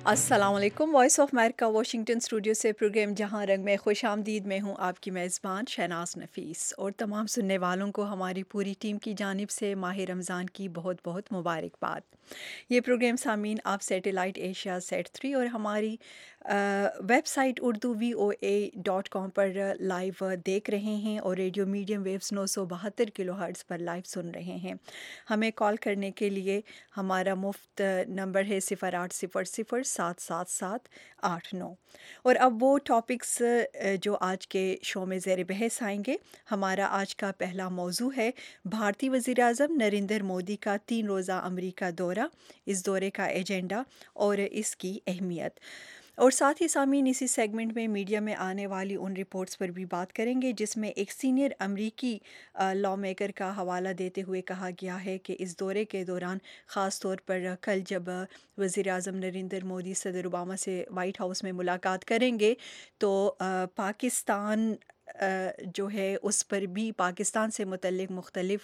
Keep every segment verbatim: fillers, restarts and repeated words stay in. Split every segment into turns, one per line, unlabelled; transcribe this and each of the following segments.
अस्सलाम वालेकुम। Voice of America Washington studio से प्रोग्राम जहां रंग में खुश आमदीद में हूं आपकी मेज़बान शहनाज नफ़ीस और तमाम सुनने वालों को हमारी पूरी टीम की जानिब से माह रमज़ान की बहुत बहुत मुबारकबाद। ये प्रोग्राम सामीन आप सैटेलाइट एशिया सेट थ्री और हमारी uh, website Urdu V O A dot com पर लाइव देख रहे हैं और रेडियो मीडियम वेव्स नौ सौ बहत्तर किलो हर्ट्ज़ पर लाइव सुन रहे हैं। हमें कॉल करने के लिए हमारा मुफ्त नंबर है सिफ़र आठ सिफ़र सिफ़र सात सात सात आठ नौ। और अब वो टॉपिक्स जो आज के शो में ज़ेर बहस आएंगे। हमारा आज का पहला मौजू है भारतीय वज़ीर आज़म नरेंद्र मोदी का तीन रोज़ा अमरीका दौरा, इस दौरे का एजेंडा और इसकी अहमियत। और साथ ही सामीन इसी सेगमेंट में मीडिया में आने वाली उन रिपोर्ट्स पर भी बात करेंगे जिसमें एक सीनियर अमरीकी लॉ मेकर का हवाला देते हुए कहा गया है कि इस दौरे के दौरान ख़ास तौर पर कल जब वज़ीर आज़म नरेंद्र मोदी सदर ओबामा से वाइट हाउस में मुलाकात करेंगे तो अ, पाकिस्तान अ, जो है उस पर भी पाकिस्तान से मुतल्लिक़ मुख्तलिफ़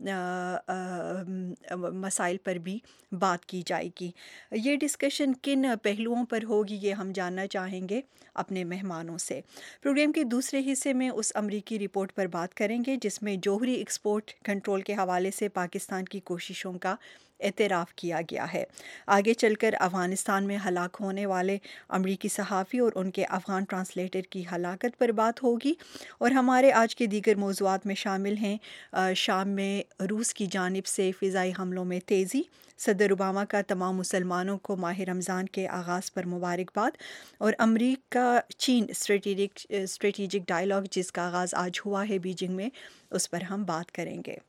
मसाइल पर भी बात की जाएगी। ये डिस्कशन किन पहलुओं पर होगी ये हम जानना चाहेंगे अपने मेहमानों से। प्रोग्राम के दूसरे हिस्से में उस अमरीकी रिपोर्ट पर बात करेंगे जिसमें जोहरी एक्सपोर्ट कंट्रोल के हवाले से पाकिस्तान की कोशिशों का एतराफ़ किया गया है। आगे चलकर अफ़गानिस्तान में हलाक होने वाले अमरीकी सहाफ़ी और उनके अफ़गान ट्रांसलेटर की हलाकत पर बात होगी। और हमारे आज के दीगर मौज़ूआत में शामिल हैं अ, शाम में रूस की जानिब से फ़िज़ाई हमलों में तेज़ी, सदर ओबामा का तमाम मुसलमानों को माह रमज़ान के आगाज़ पर मुबारकबाद और अमरीका चीन स्ट्रेटेजिक स्ट्रेटेजिक डायलॉग जिसका आगाज़ आज हुआ है बीजिंग में, उस पर हम बात करेंगे।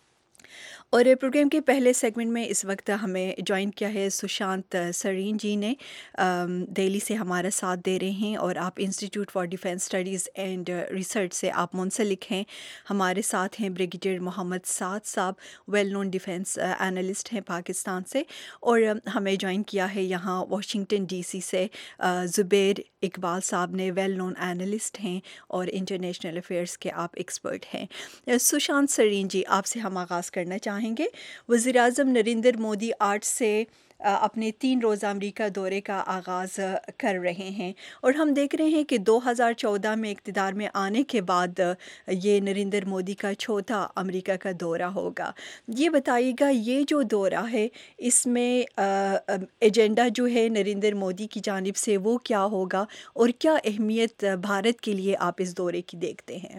और प्रोग्राम के पहले सेगमेंट में इस वक्त हमें ज्वाइन किया है सुशांत सरीन जी ने, अम, दिल्ली से हमारा साथ दे रहे हैं और आप institute for defence studies and research से आप मुंसलिक हैं। हमारे साथ हैं ब्रिगेडियर मोहम्मद साद साहब, वेल नोन डिफेंस एनालिस्ट हैं पाकिस्तान से। और अ, हमें ज्वाइन किया है यहाँ वाशिंगटन डीसी से अ, ज़ुबैर इकबाल साहब ने, वेल नोन एनालिस्ट हैं और इंटरनेशनल अफेयर्स के आप एक्सपर्ट हैं। अ, सुशांत सरीन जी, आपसे हम आगाज़ करना चाहेंगे। वज़ीर आज़म नरेंद्र मोदी आज से अ, अपने तीन रोज़ा अमरीका दौरे का आगाज़ अ, कर रहे हैं और हम देख रहे हैं कि दो हज़ार चौदह में इक़्तिदार में आने के बाद अ, ये नरेंद्र मोदी का चौथा अमरीका का दौरा होगा। ये बताइएगा ये जो दौरा है इसमें अ, अ, एजेंडा जो है नरेंद्र मोदी की जानिब से वो क्या होगा और क्या अहमियत अ, भारत के लिए आप इस दौरे की देखते हैं?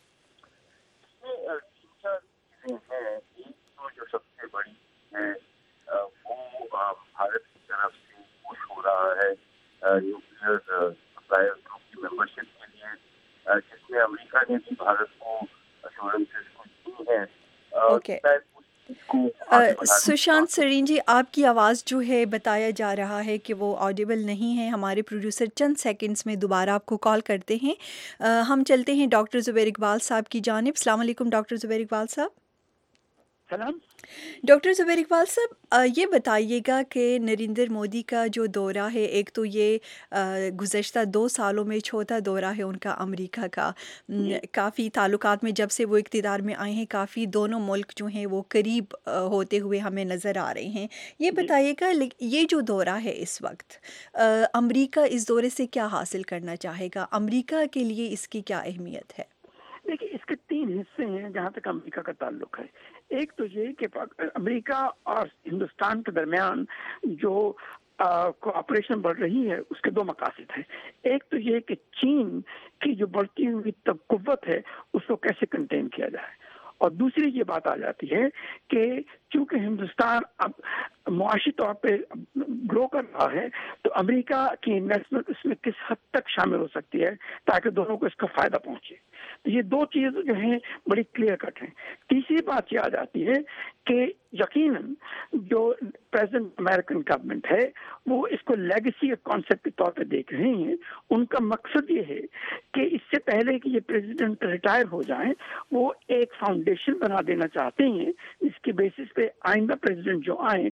इसमें अ, तीन चार चीज़ें हैं। एक तो जो सबसे बड़ी है अ, वो अ, भारत की तरफ से पुश हो रहा है अ, न्यूक्लियर सप्लायर्स ग्रुप की मेंबरशिप के लिए, अ, जिसमें अमेरिका ने भी भारत को अश्योरेंसेस कुछ दी हैं। Uh,
okay.
शायद उस चीज़ को आगे
अ,
बढ़ाने की
सुशांत
बात हो।
सरीन जी, आपकी आवाज़ जो है बताया जा रहा है कि वो ऑडिबल नहीं है। हमारे प्रोड्यूसर चंद सेकंड्स में दोबारा आपको कॉल करते हैं। अ, हम चलते हैं डॉक्टर ज़ुबैर इकबाल साहब की जानिब। अस्सलाम वालेकुम डॉक्टर ज़ुबैर इकबाल साहब।
सलाम।
डॉक्टर ज़ुबैर इकबाल साहब, अ, ये बताइएगा कि नरेंद्र मोदी का जो दौरा है, एक तो ये गुज़श्ता दो सालों में चौथा दौरा है उनका अमेरिका का।
जी।
काफ़ी ताल्लुकात में जब से वो इक़्तिदार में आए हैं काफ़ी दोनों मुल्क जो हैं वो करीब अ, होते हुए हमें नज़र आ रहे हैं। ये
जी।
बताइएगा लेक ये जो दौरा है इस वक्त, अ, अमेरिका इस दौरे से क्या हासिल करना चाहेगा? अमेरिका के लिए इसकी क्या अहमियत है?
देखिए, इसके तीन हिस्से हैं जहाँ तक अमेरिका का ताल्लुक है। एक तो ये कि पाक- अमेरिका और हिंदुस्तान के दरमियान जो कोऑपरेशन बढ़ रही है उसके दो मकासद हैं। एक तो ये कि चीन की जो बढ़ती हुई तब कुव्वत है उसको कैसे कंटेन किया जाए, और दूसरी ये बात आ जाती है कि चूंकि हिंदुस्तान अब मुआशी तौर पे ग्रो कर रहा है तो अमेरिका की इन्वेस्टमेंट उसमें किस हद तक शामिल हो सकती है ताकि दोनों को इसका फायदा पहुंचे। तो ये दो चीज जो हैं बड़ी क्लियर कट हैं। तीसरी बात ये आ जाती है कि यकीनन जो प्रेजेंट अमेरिकन गवर्नमेंट है वो इसको लेगेसी के कॉन्सेप्ट के तौर पे देख रहे हैं। उनका मकसद ये है कि इससे पहले कि ये प्रेसिडेंट रिटायर हो जाएं वो एक फाउंडेशन बना देना चाहते हैं जिसकी बेसिस पे आइंदा प्रेसिडेंट जो आए